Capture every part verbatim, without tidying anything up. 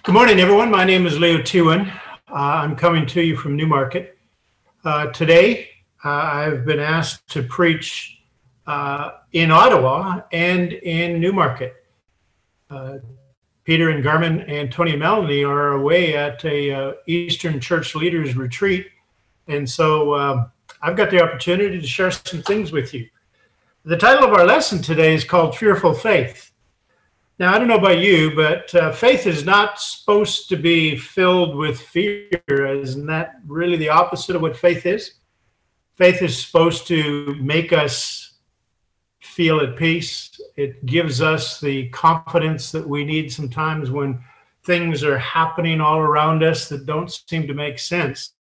Good morning, everyone. My name is Leo Tewan. Uh, I'm coming to you from Newmarket. Uh, today, uh, I've been asked to preach uh, in Ottawa and in Newmarket. Uh, Peter and Garmin and Tony and Melanie are away at a uh, Eastern Church Leaders Retreat, and so uh, I've got the opportunity to share some things with you. The title of our lesson today is called Fearful Faith. Now, I don't know about you, but uh, faith is not supposed to be filled with fear. Isn't that really the opposite of what faith is? Faith is supposed to make us feel at peace. It gives us the confidence that we need sometimes when things are happening all around us that don't seem to make sense.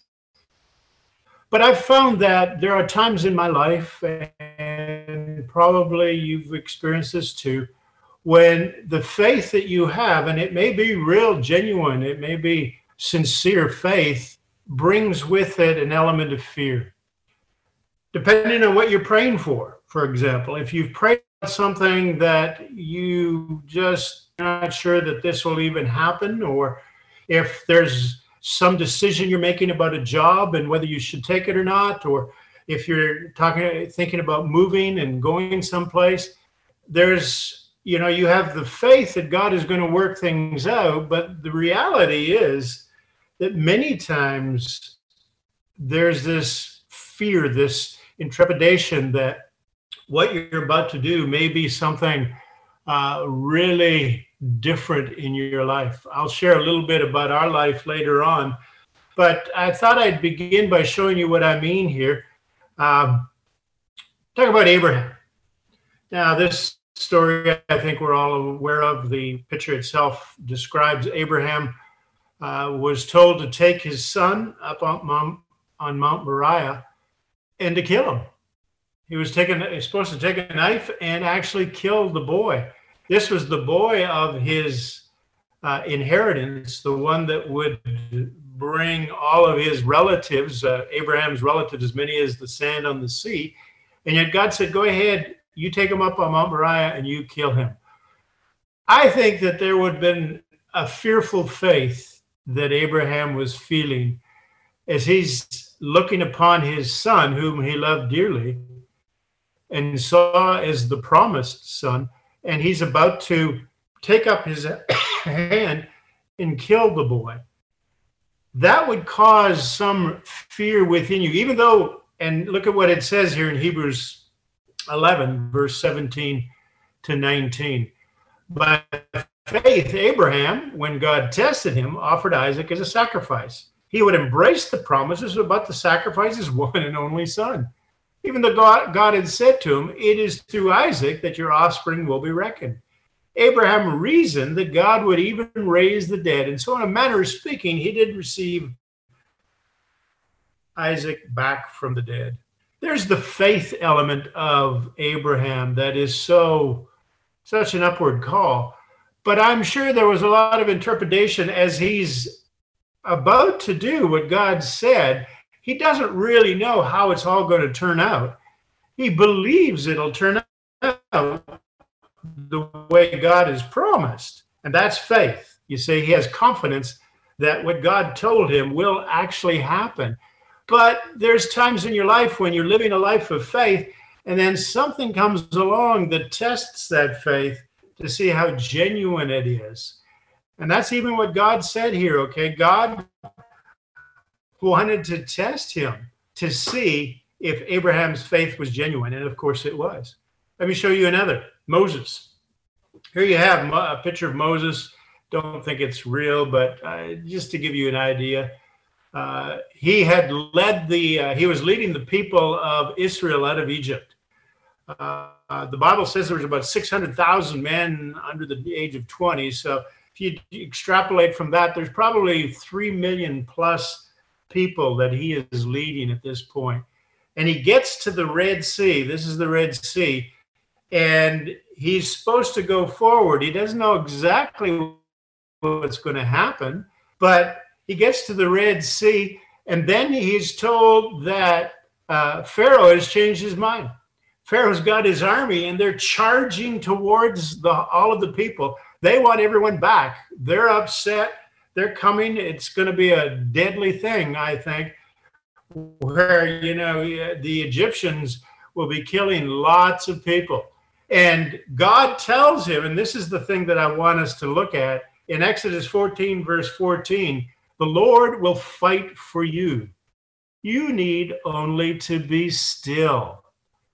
But I've found that there are times in my life, and probably you've experienced this too, when the faith that you have, and it may be real, genuine, it may be sincere faith, brings with it an element of fear. Depending on what you're praying for, for example, if you've prayed about something that you just not sure that this will even happen, or if there's some decision you're making about a job and whether you should take it or not, or if you're talking, thinking about moving and going someplace, there's You know, you have the faith that God is going to work things out, but the reality is that many times there's this fear, this intrepidation that what you're about to do may be something uh, really different in your life. I'll share a little bit about our life later on, but I thought I'd begin by showing you what I mean here. Um, talk about Abraham. Now, this story I think we're all aware of. The picture itself describes Abraham uh, was told to take his son up on Mount, on Mount Moriah and to kill him. He was taken, he was supposed to take a knife and actually kill the boy. This was the boy of his uh, inheritance, the one that would bring all of his relatives, uh, Abraham's relatives, as many as the sand on the sea. And yet God said, go ahead, you take him up on Mount Moriah and you kill him. I think that there would have been a fearful faith that Abraham was feeling as he's looking upon his son, whom he loved dearly, and saw as the promised son, and he's about to take up his hand and kill the boy. That would cause some fear within you, even though, and look at what it says here in Hebrews eleven, verse seventeen to nineteen. By faith, Abraham, when God tested him, offered Isaac as a sacrifice. He would embrace the promises about the sacrifice his one and only son. Even though God, God had said to him, it is through Isaac that your offspring will be reckoned. Abraham reasoned that God would even raise the dead. And so in a manner of speaking, he did receive Isaac back from the dead. There's the faith element of Abraham that is so, such an upward call. But I'm sure there was a lot of interpretation as he's about to do what God said. He doesn't really know how it's all going to turn out. He believes it'll turn out the way God has promised. And that's faith. You see, he has confidence that what God told him will actually happen. But there's times in your life when you're living a life of faith, and then something comes along that tests that faith to see how genuine it is. And that's even what God said here, okay? God wanted to test him to see if Abraham's faith was genuine, and of course it was. Let me show you another, Moses. Here you have a picture of Moses. Don't think it's real, but uh, just to give you an idea. Uh, he had led the, uh, he was leading the people of Israel out of Egypt. Uh, uh, the Bible says there was about six hundred thousand men under the age of twenty. So if you extrapolate from that, there's probably three million plus people that he is leading at this point. And he gets to the Red Sea. This is the Red Sea. And he's supposed to go forward. He doesn't know exactly what's going to happen, but he gets to the Red Sea, and then he's told that uh, Pharaoh has changed his mind. Pharaoh's got his army, and they're charging towards the, all of the people. They want everyone back. They're upset. They're coming. It's going to be a deadly thing, I think, where, you know, the Egyptians will be killing lots of people. And God tells him, and this is the thing that I want us to look at, in Exodus fourteen, verse fourteen, the Lord will fight for you. You need only to be still.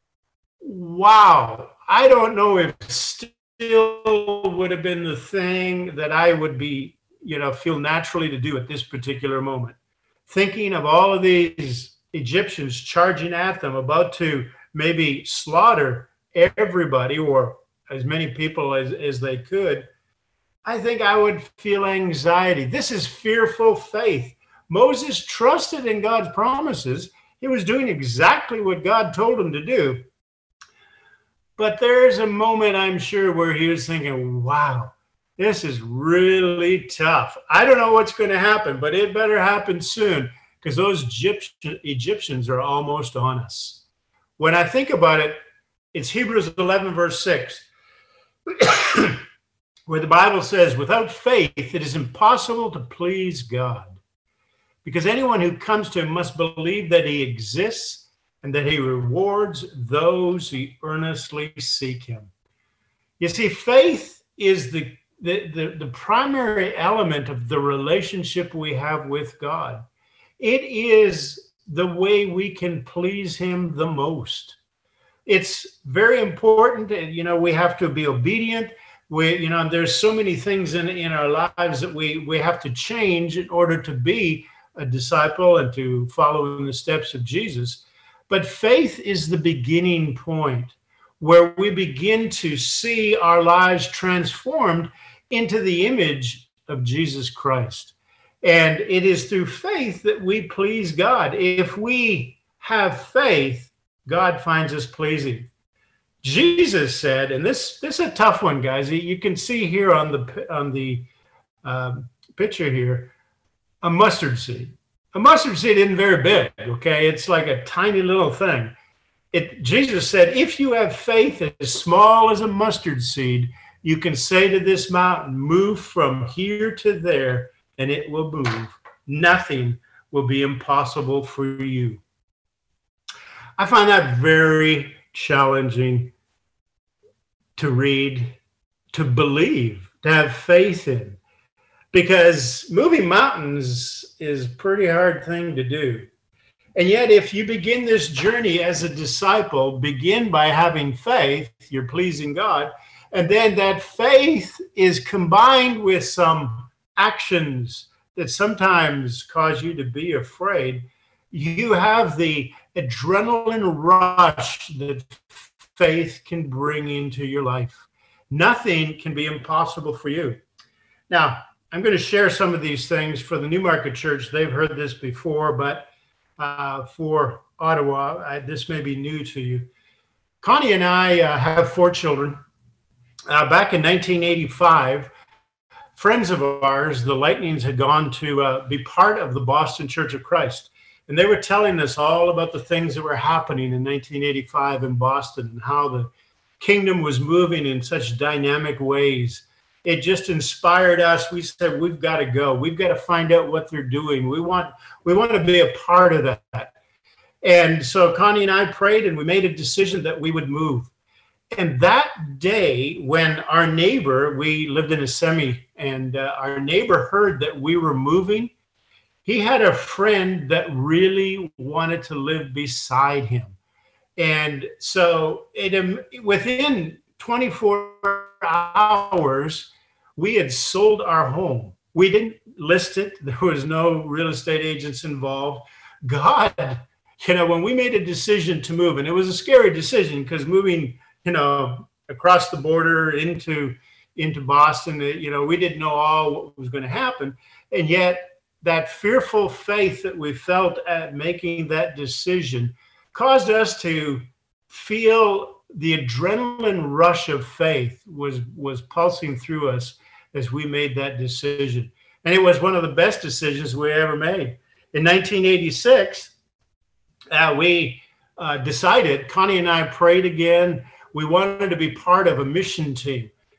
Wow. I don't know if still would have been the thing that I would be, you know, feel naturally to do at this particular moment. Thinking of all of these Egyptians charging at them, about to maybe slaughter everybody or as many people as, as they could, I think I would feel anxiety. This is fearful faith. Moses trusted in God's promises. He was doing exactly what God told him to do. But there's a moment, I'm sure, where he was thinking, wow, this is really tough. I don't know what's going to happen, but it better happen soon, because those Egyptian, Egyptians are almost on us. When I think about it, it's Hebrews eleven, verse six, where the Bible says, without faith, it is impossible to please God, because anyone who comes to him must believe that he exists and that he rewards those who earnestly seek him. You see, faith is the, the, the, the primary element of the relationship we have with God. It is the way we can please him the most. It's very important. You know, we have to be obedient. We, you know, there's so many things in, in our lives that we, we have to change in order to be a disciple and to follow in the steps of Jesus. But faith is the beginning point where we begin to see our lives transformed into the image of Jesus Christ. And it is through faith that we please God. If we have faith, God finds us pleasing. Jesus said, and this, this is a tough one, guys. You can see here on the, on the um, picture here, a mustard seed. A mustard seed isn't very big, okay? It's like a tiny little thing. It, Jesus said, if you have faith as small as a mustard seed, you can say to this mountain, move from here to there, and it will move. Nothing will be impossible for you. I find that very challenging to read, to believe, to have faith in. Because moving mountains is a pretty hard thing to do. And yet, if you begin this journey as a disciple, begin by having faith, you're pleasing God, and then that faith is combined with some actions that sometimes cause you to be afraid, you have the adrenaline rush that faith can bring into your life. Nothing can be impossible for you. Now, I'm going to share some of these things for the Newmarket Church. They've heard this before, but uh, for Ottawa, I, this may be new to you. Connie and I uh, have four children. Uh, back in nineteen eighty-five, friends of ours, the Lightnings, had gone to uh, be part of the Boston Church of Christ. And they were telling us all about the things that were happening in nineteen eighty-five in Boston and how the kingdom was moving in such dynamic ways. It just inspired us. We said, we've got to go. We've got to find out what they're doing. We want, we want to be a part of that. And so Connie and I prayed, and we made a decision that we would move. And that day, when our neighbor, we lived in a semi, and uh, our neighbor heard that we were moving, he had a friend that really wanted to live beside him. And so it, um, within twenty-four hours, we had sold our home. We didn't list it. There was no real estate agents involved. God, you know, when we made a decision to move, and it was a scary decision because moving, you know, across the border into, into Boston, you know, we didn't know all what was going to happen. And yet that fearful faith that we felt at making that decision caused us to feel the adrenaline rush of faith was, was pulsing through us as we made that decision. And it was one of the best decisions we ever made. In nineteen eighty-six, uh, we uh, decided, Connie and I prayed again, we wanted to be part of a mission team.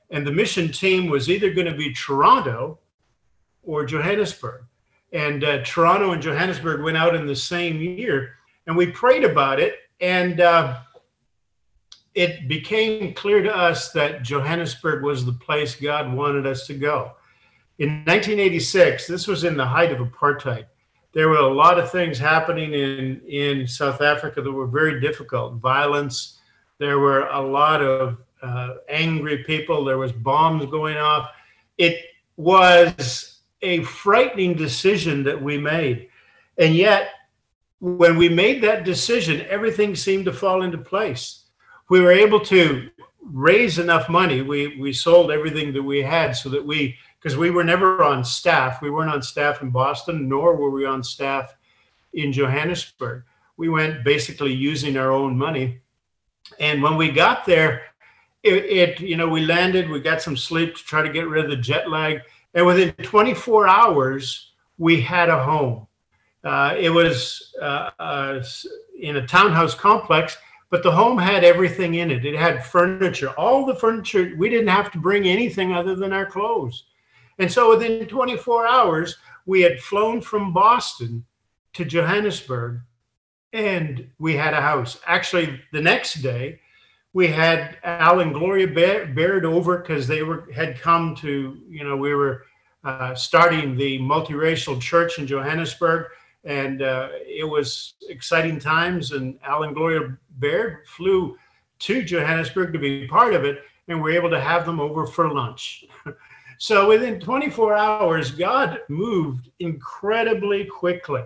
And the mission team was either going to be Toronto or Johannesburg. And uh, Toronto and Johannesburg went out in the same year. And we prayed about it. And uh, it became clear to us that Johannesburg was the place God wanted us to go. In nineteen eighty-six, this was in the height of apartheid. There were a lot of things happening in, in South Africa that were very difficult. Violence. There were a lot of uh, angry people. There was bombs going off. It was a frightening decision that we made. And yet, when we made that decision, everything seemed to fall into place. We were able to raise enough money. We, we sold everything that we had so that we, because we were never on staff. We weren't on staff in Boston, nor were we on staff in Johannesburg. We went basically using our own money. And when we got there, it, it you know, we landed, we got some sleep to try to get rid of the jet lag. And within twenty-four hours, we had a home. Uh, it was uh, uh, in a townhouse complex, but the home had everything in it. It had furniture, all the furniture. We didn't have to bring anything other than our clothes. And so within twenty-four hours, we had flown from Boston to Johannesburg, and we had a house. Actually, the next day, we had Al and Gloria Baird over because they were had come to, you know, we were uh, starting the multiracial church in Johannesburg, and uh, it was exciting times. And Al and Gloria Baird flew to Johannesburg to be part of it, and we were able to have them over for lunch. So within twenty-four hours, God moved incredibly quickly.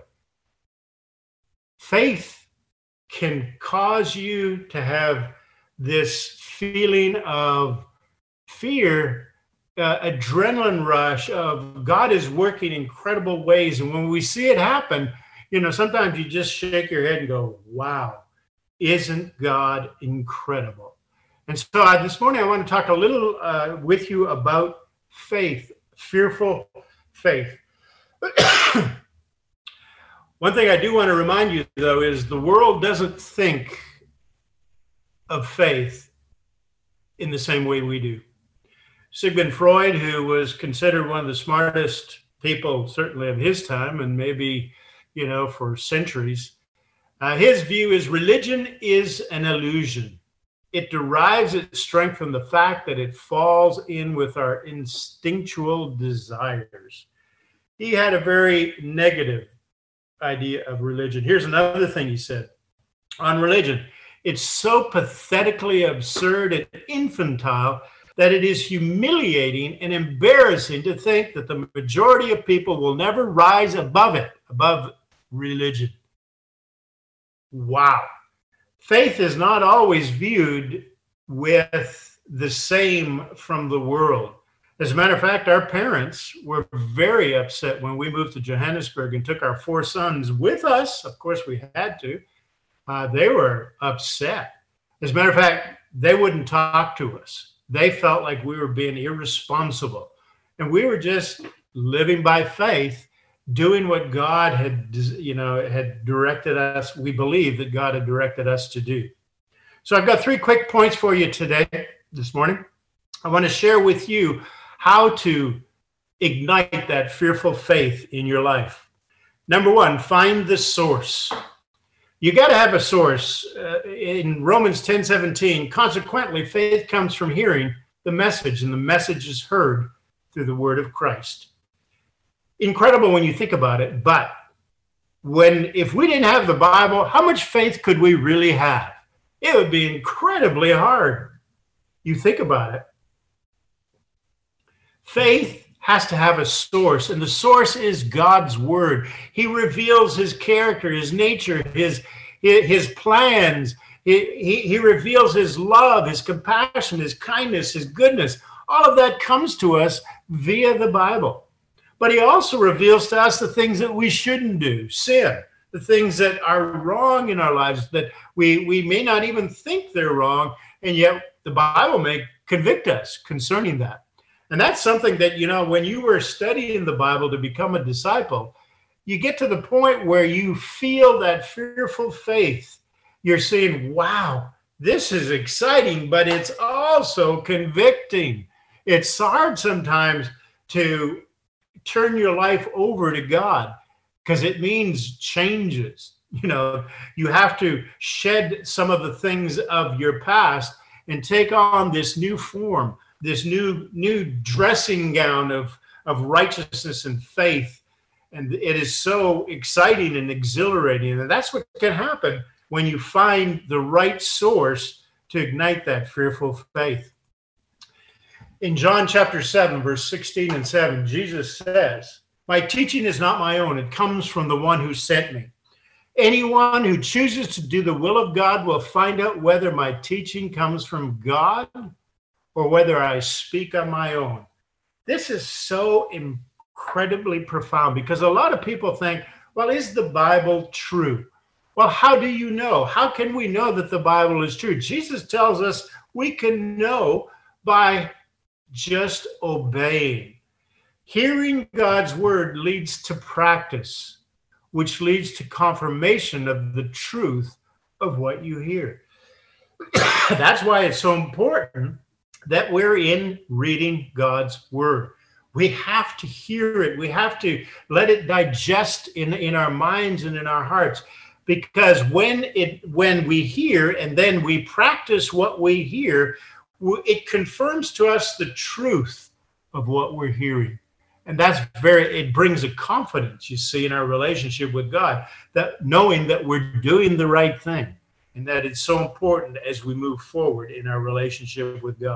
Faith can cause you to have this feeling of fear, uh, adrenaline rush of God is working incredible ways. And when we see it happen, you know, sometimes you just shake your head and go, wow, isn't God incredible? And so uh, this morning, I want to talk a little uh, with you about faith, fearful faith. One thing I do want to remind you, though, is the world doesn't think of faith in the same way we do. Sigmund Freud, who was considered one of the smartest people, certainly of his time, and maybe, you know, for centuries, uh, his view is religion is an illusion. It derives its strength from the fact that it falls in with our instinctual desires. He had a very negative idea of religion. Here's another thing he said on religion. It's so pathetically absurd and infantile that it is humiliating and embarrassing to think that the majority of people will never rise above it, above religion. Wow. Faith is not always viewed with the same from the world. As a matter of fact, our parents were very upset when we moved to Johannesburg and took our four sons with us. Of course, we had to. Uh, they were upset. As a matter of fact, they wouldn't talk to us. They felt like we were being irresponsible. And we were just living by faith, doing what God had, you know, had directed us. We believe that God had directed us to do. So I've got three quick points for you today, this morning. I want to share with you how to ignite that fearful faith in your life. Number one, find the source. You got to have a source. Uh, in Romans ten seventeen, consequently, faith comes from hearing the message, and the message is heard through the word of Christ. Incredible when you think about it, but when if we didn't have the Bible, how much faith could we really have? It would be incredibly hard. You think about it. Faith has to have a source, and the source is God's word. He reveals his character, his nature, his, his plans. He, he, he reveals his love, his compassion, his kindness, his goodness. All of that comes to us via the Bible. But he also reveals to us the things that we shouldn't do, sin, the things that are wrong in our lives that we, we may not even think they're wrong, and yet the Bible may convict us concerning that. And that's something that, you know, when you were studying the Bible to become a disciple, you get to the point where you feel that fearful faith. You're saying, wow, this is exciting, but it's also convicting. It's hard sometimes to turn your life over to God because it means changes. You know, you have to shed some of the things of your past and take on this new form, this new new dressing gown of, of righteousness and faith. And it is so exciting and exhilarating. And that's what can happen when you find the right source to ignite that fearful faith. In John chapter seven, verse sixteen and seven, Jesus says, "My teaching is not my own. It comes from the one who sent me. Anyone who chooses to do the will of God will find out whether my teaching comes from God or whether I speak on my own." This is so incredibly profound because a lot of people think, well, is the Bible true? Well, how do you know? How can we know that the Bible is true? Jesus tells us we can know by just obeying. Hearing God's word leads to practice, which leads to confirmation of the truth of what you hear. That's why it's so important that we're in reading God's word. We have to hear it. We have to let it digest in, in our minds and in our hearts. Because when it when we hear and then we practice what we hear, it confirms to us the truth of what we're hearing. And that's very, it brings a confidence, you see, in our relationship with God, that knowing that we're doing the right thing and that it's so important as we move forward in our relationship with God.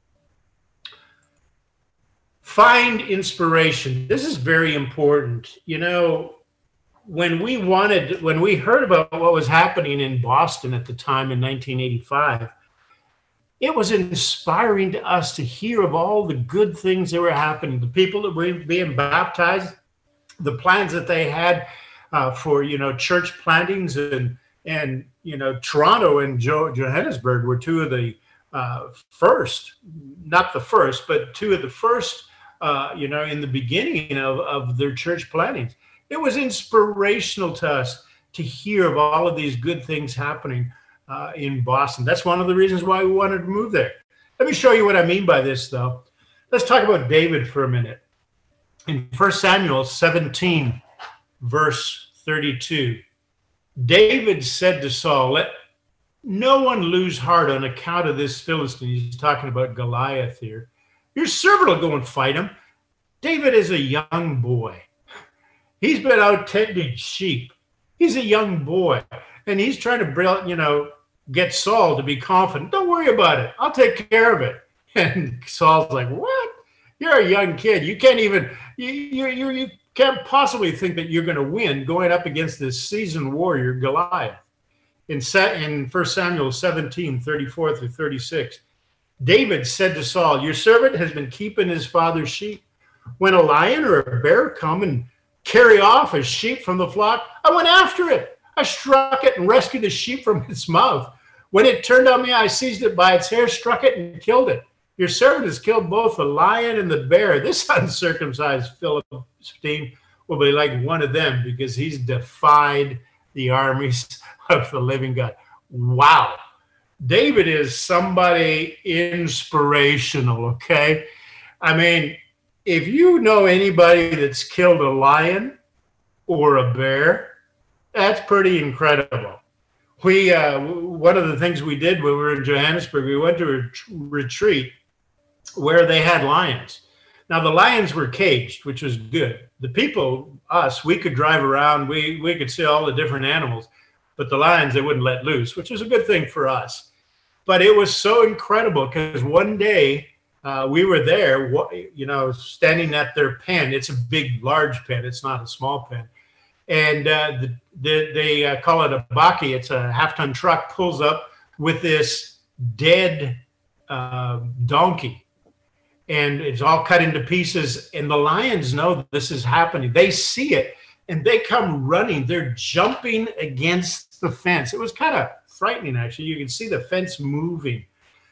Find inspiration. This is very important. You know, when we wanted, when we heard about what was happening in Boston at the time in nineteen eighty-five, it was inspiring to us to hear of all the good things that were happening, the people that were being baptized, the plans that they had uh, for, you know, church plantings. And, and you know, Toronto and jo- Johannesburg were two of the uh, first, not the first, but two of the first, uh, you know, in the beginning of, of their church plantings. It was inspirational to us to hear of all of these good things happening Uh, in Boston. That's one of the reasons why we wanted to move there. Let me show you what I mean by this, though. Let's talk about David for a minute. In First Samuel seventeen, verse thirty-two, David said to Saul, "Let no one lose heart on account of this Philistine." He's talking about Goliath here. "Your servant will go and fight him." David is a young boy. He's been out tending sheep. He's a young boy. And he's trying to, you know, get Saul to be confident. "Don't worry about it. I'll take care of it." And Saul's like, "What? You're a young kid. You can't even, you you you, you can't possibly think that you're going to win going up against this seasoned warrior, Goliath." In, in First Samuel seventeen, thirty-four through thirty-six, David said to Saul, "Your servant has been keeping his father's sheep. When a lion or a bear come and carry off a sheep from the flock, I went after it. I struck it and rescued the sheep from its mouth. When it turned on me, I seized it by its hair, struck it, and killed it. Your servant has killed both the lion and the bear. This uncircumcised Philistine will be like one of them because he's defied the armies of the living God." Wow. David is somebody inspirational, okay? I mean, if you know anybody that's killed a lion or a bear, that's pretty incredible. We uh, one of the things we did when we were in Johannesburg, we went to a retreat where they had lions. Now the lions were caged, which was good. The people, us, we could drive around, we we could see all the different animals, but the lions they wouldn't let loose, which was a good thing for us. But it was so incredible because one day uh, we were there, you know, standing at their pen. It's a big, large pen. It's not a small pen. And uh, the, the, they uh, call it a bakkie. It's a half-ton truck pulls up with this dead uh, donkey. And it's all cut into pieces. And the lions know this is happening. They see it, and they come running. They're jumping against the fence. It was kind of frightening, actually. You can see the fence moving.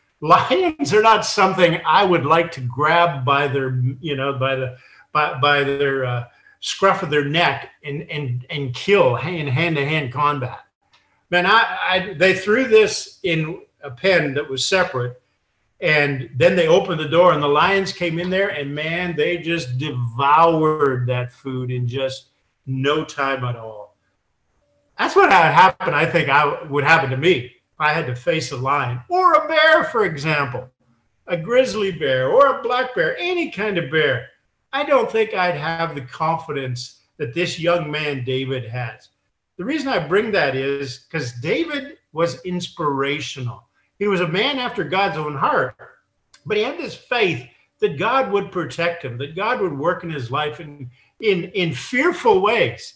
Lions are not something I would like to grab by their, you know, by the by, by their uh, scruff of their neck and and and kill in hand-to-hand combat. Man, I, I they threw this in a pen that was separate, And then they opened the door and the lions came in there, and man, they just devoured that food in just no time at all. That's what had happened. I think I would happen to me if I had to face a lion or a bear, for example, a grizzly bear or a black bear, any kind of bear. I don't think I'd have the confidence that this young man, David, has. The reason I bring that is because David was inspirational. He was a man after God's own heart, but he had this faith that God would protect him, that God would work in his life in, in, in fearful ways.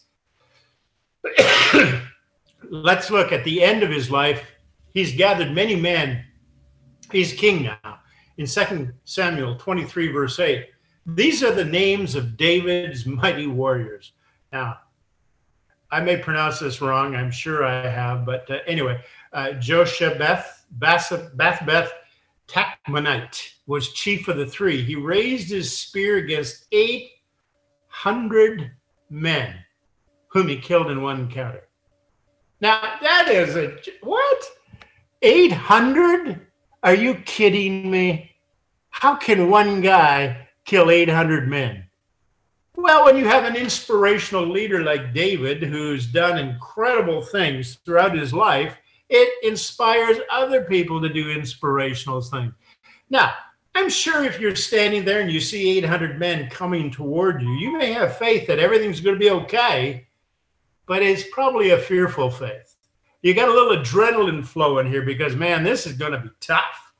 Let's look at the end of his life. He's gathered many men. He's king now. In Second Samuel twenty-three, verse eight, these are the names of David's mighty warriors. Now, I may pronounce this wrong. I'm sure I have. But uh, anyway, uh, Joshabeth, Bathbeth, Tachmonite was chief of the three. He raised his spear against eight hundred men, whom he killed in one encounter. Now, that is a, what? eight hundred? Are you kidding me? How can one guy kill eight hundred men? Well, when you have an inspirational leader like David, who's done incredible things throughout his life, it inspires other people to do inspirational things. Now, I'm sure if you're standing there and you see eight hundred men coming toward you, you may have faith that everything's going to be okay, but it's probably a fearful faith. You got a little adrenaline flowing here because, man, this is going to be tough.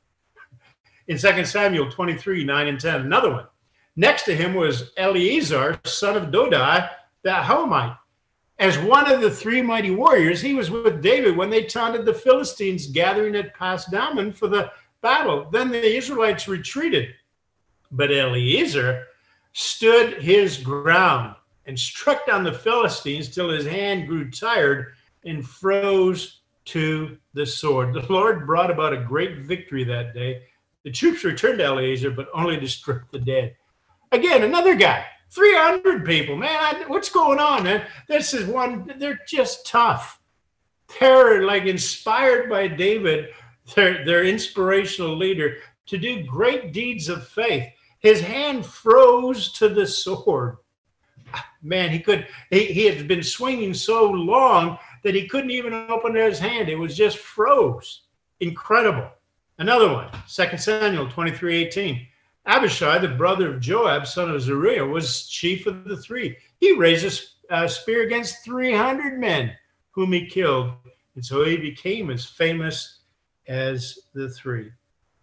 In Second Samuel twenty-three, nine and ten, another one. Next to him was Eleazar, son of Dodai, the Ahohite. As one of the three mighty warriors, he was with David when they taunted the Philistines gathering at Pasdammim for the battle. Then the Israelites retreated. But Eleazar stood his ground and struck down the Philistines till his hand grew tired and froze to the sword. The Lord brought about a great victory that day. The troops returned to Eleazar, but only to strip the dead. Again, another guy, three hundred people. Man, what's going on, man? This is one, they're just tough. They're like inspired by David, their, their inspirational leader, to do great deeds of faith. His hand froze to the sword. Man, he could, he, he had been swinging so long that he couldn't even open his hand. It was just froze. Incredible. Another one, Second Samuel twenty-three, eighteen. Abishai, the brother of Joab, son of Zeruiah, was chief of the three. He raised a spear against three hundred men, whom he killed. And so he became as famous as the three.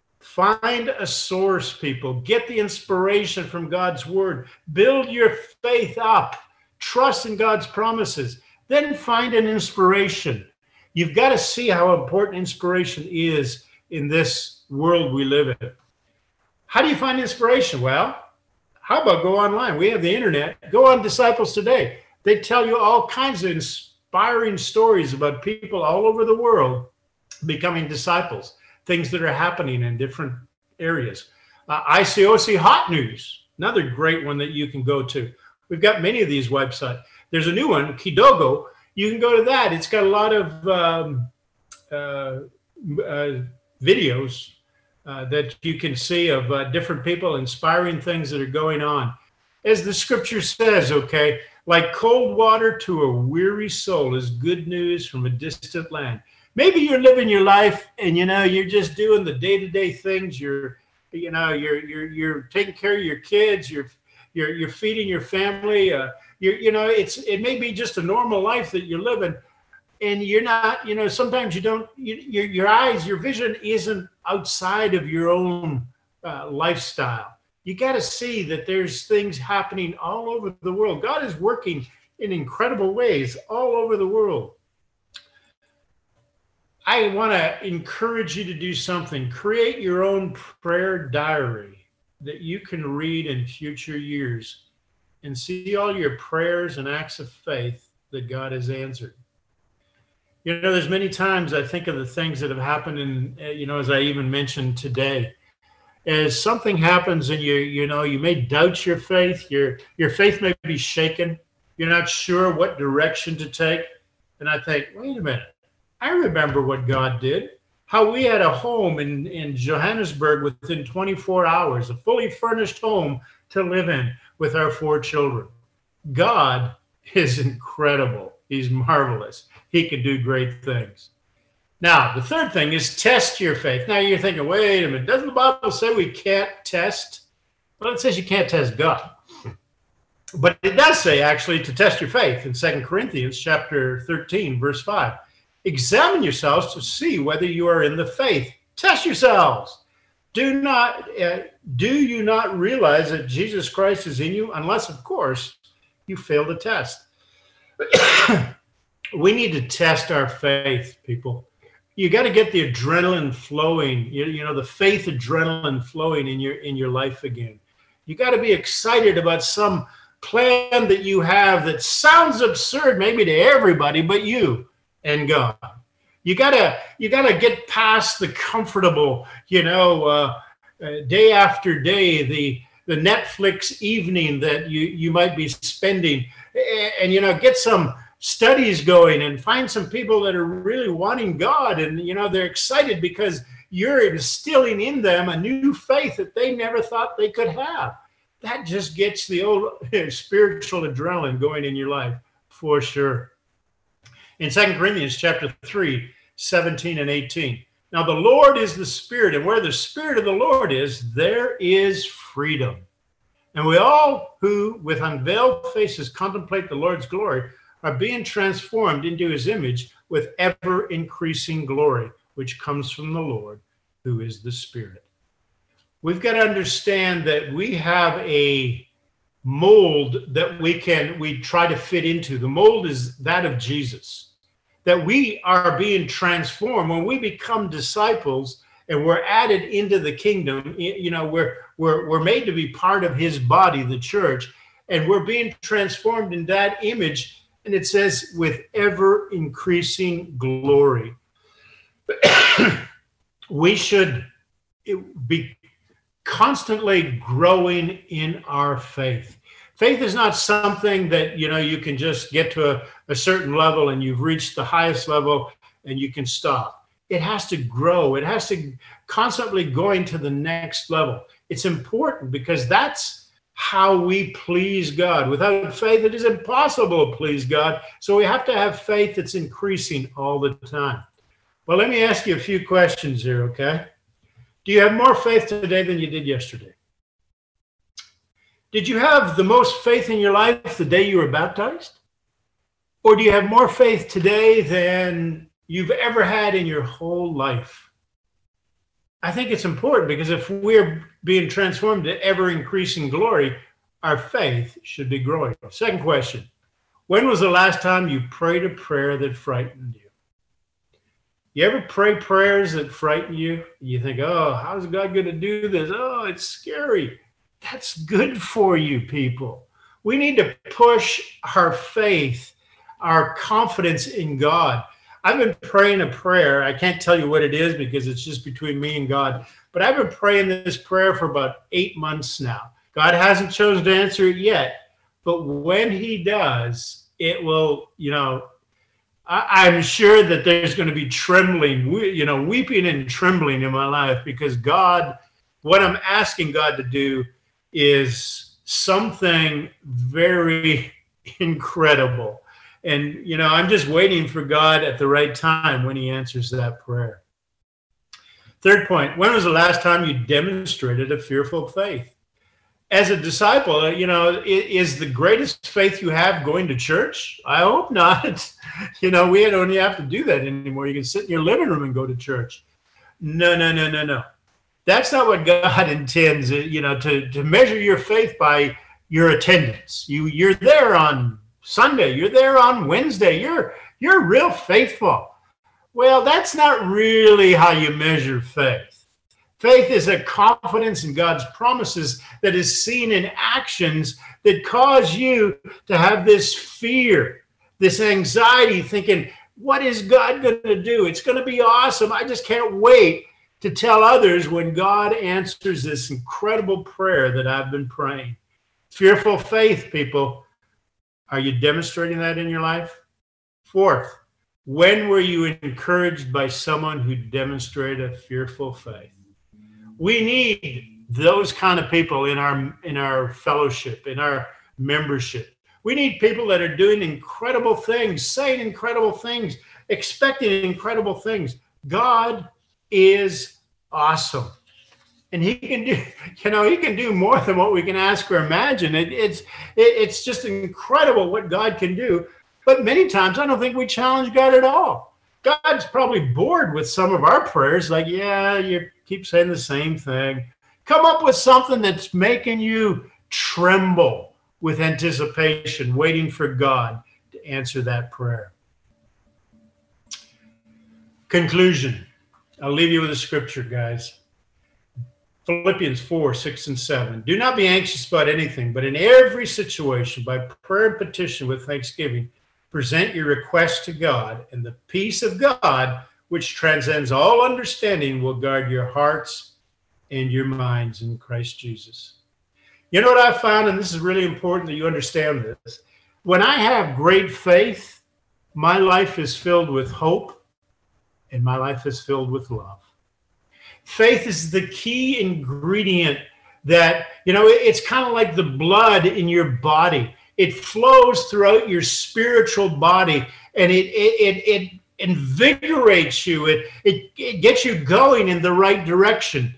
Find a source, people. Get the inspiration from God's word. Build your faith up. Trust in God's promises. Then find an inspiration. You've got to see how important inspiration is in this world we live in. How do you find inspiration? Well, how about go online? We have the internet. Go on Disciples Today. They tell you all kinds of inspiring stories about people all over the world becoming disciples, things that are happening in different areas. Uh, I C O C Hot News, another great one that you can go to. We've got many of these websites. There's a new one, Kidogo. You can go to that. It's got a lot of um, uh, uh, videos uh, that you can see of uh, different people inspiring things that are going on. As the scripture says, okay, like cold water to a weary soul is good news from a distant land. Maybe you're living your life and, you know, you're just doing the day-to-day things. You're, you know, you're, you're, you're taking care of your kids. You're, you're, you're feeding your family. Uh, you're, you know, it's, it may be just a normal life that you're living. And you're not, you know, sometimes you don't, you, your, your eyes, your vision isn't outside of your own uh, lifestyle. You got to see that there's things happening all over the world. God is working in incredible ways all over the world. I want to encourage you to do something. Create your own prayer diary that you can read in future years and see all your prayers and acts of faith that God has answered. You know, there's many times I think of the things that have happened, and, you know, as I even mentioned today, as something happens and you, you know, you may doubt your faith, your, your faith may be shaken. You're not sure what direction to take. And I think, wait a minute. I remember what God did. how we had a home in, in Johannesburg within twenty-four hours, a fully furnished home to live in with our four children. God is incredible. He's marvelous. He can do great things. Now, the third thing is test your faith. Now, you're thinking, wait a minute, doesn't the Bible say we can't test? Well, it says you can't test God. But it does say, actually, to test your faith in Second Corinthians chapter thirteen, verse five. Examine yourselves to see whether you are in the faith. Test yourselves. Do not, uh, do you not realize that Jesus Christ is in you? Unless, of course, you fail the test. We need to test our faith, people. You got to get the adrenaline flowing, you, you know, the faith adrenaline flowing in your in your life again. You got to be excited about some plan that you have that sounds absurd maybe to everybody but you and God. You gotta you gotta get past the comfortable, you know, uh, uh, day after day, the the Netflix evening that you you might be spending, and, and you know, get some studies going and find some people that are really wanting God, and you know, they're excited because you're instilling in them a new faith that they never thought they could have. That just gets the old spiritual adrenaline going in your life for sure. In Second Corinthians chapter three, seventeen and eighteen. Now the Lord is the Spirit, and where the Spirit of the Lord is, there is freedom. And we all who with unveiled faces contemplate the Lord's glory are being transformed into his image with ever increasing glory, which comes from the Lord, who is the Spirit. We've got to understand that we have a mold that we can, we try to fit into. The mold is that of Jesus, that we are being transformed. When we become disciples and we're added into the kingdom, you know, we're, we're, we're made to be part of his body, the church, and we're being transformed in that image. And it says, with ever increasing glory. We should be constantly growing in our faith. Faith is not something that, you know, you can just get to a, a certain level and you've reached the highest level and you can stop. It has to grow. It has to constantly going to the next level. It's important because that's how we please God. Without faith, it is impossible to please God. So we have to have faith that's increasing all the time. Well, let me ask you a few questions here, okay? Do you have more faith today than you did yesterday? Did you have the most faith in your life the day you were baptized? Or do you have more faith today than you've ever had in your whole life? I think it's important because if we're being transformed to ever-increasing glory, our faith should be growing. Second question, when was the last time you prayed a prayer that frightened you? You ever pray prayers that frighten you? You think, oh, how's God going to do this? Oh, it's scary. That's good for you, people. We need to push our faith, our confidence in God. I've been praying a prayer. I can't tell you what it is because it's just between me and God. But I've been praying this prayer for about eight months now. God hasn't chosen to answer it yet. But when he does, it will, you know, I, I'm sure that there's going to be trembling, you know, weeping and trembling in my life because God, what I'm asking God to do is something very incredible. And, you know, I'm just waiting for God at the right time when he answers that prayer. Third point, when was the last time you demonstrated a fearful faith? As a disciple, you know, is the greatest faith you have going to church? I hope not. You know, we don't have to do that anymore. You can sit in your living room and go to church. No, no, no, no, no. That's not what God intends, you know, to, to measure your faith by your attendance. You, you're there on Sunday, you're there on Wednesday, you're you're real faithful. Well, that's not really how you measure faith. Faith is a confidence in God's promises that is seen in actions that cause you to have this fear, this anxiety, thinking, what is God going to do? It's going to be awesome. I just can't wait to tell others when God answers this incredible prayer that I've been praying. Fearful faith, people. Are you demonstrating that in your life? Fourth, When were you encouraged by someone who demonstrated a fearful faith? We need those kind of people in our in our fellowship, in our membership. We need people that are doing incredible things, saying incredible things, expecting incredible things. God is awesome. And he can do, you know, he can do more than what we can ask or imagine. It, it's it, it's just incredible what God can do. But many times I don't think we challenge God at all. God's probably bored with some of our prayers. Like, yeah, you keep saying the same thing. Come up with something that's making you tremble with anticipation, waiting for God to answer that prayer. Conclusion. I'll leave you with a scripture, guys. Philippians four, six, and seven. Do not be anxious about anything, but in every situation, by prayer and petition with thanksgiving, present your requests to God, and the peace of God, which transcends all understanding, will guard your hearts and your minds in Christ Jesus. You know what I found, and this is really important that you understand this. When I have great faith, my life is filled with hope, and my life is filled with love. Faith is the key ingredient that, you know, it's kind of like the blood in your body. It flows throughout your spiritual body, and it it it, it invigorates you. It, it it gets you going in the right direction.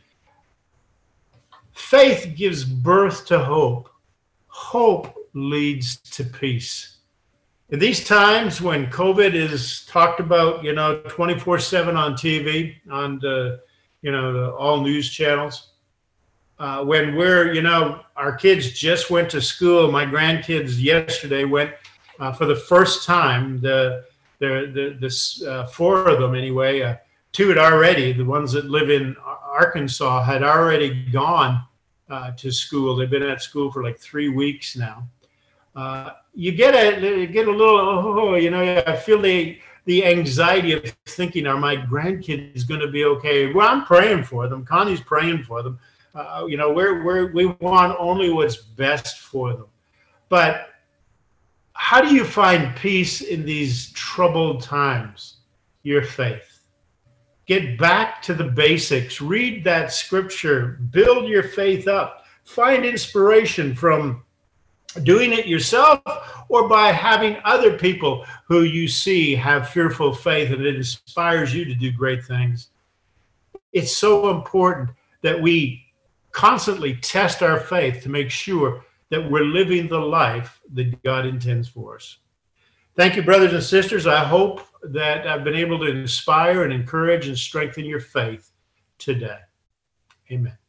Faith gives birth to hope. Hope leads to peace. In these times when COVID is talked about, you know, twenty-four seven on T V, on the, you know, the all news channels, uh, when we're, you know, our kids just went to school. My grandkids yesterday went uh, for the first time. The the the this uh, four of them anyway. Uh, two had already. The ones that live in Arkansas had already gone uh, to school. They've been at school for like three weeks now. Uh, you get a you get a little, oh, you know, I feel the the anxiety of thinking, are my grandkids going to be okay? Well, I'm praying for them. Connie's praying for them. Uh, you know, we're, we're, we want only what's best for them. But how do you find peace in these troubled times? Your faith. Get back to the basics. Read that scripture. Build your faith up. Find inspiration from doing it yourself or by having other people who you see have fearful faith, and it inspires you to do great things. It's so important that we constantly test our faith to make sure that we're living the life that God intends for us. Thank you, brothers and sisters. I hope that I've been able to inspire and encourage and strengthen your faith today. Amen.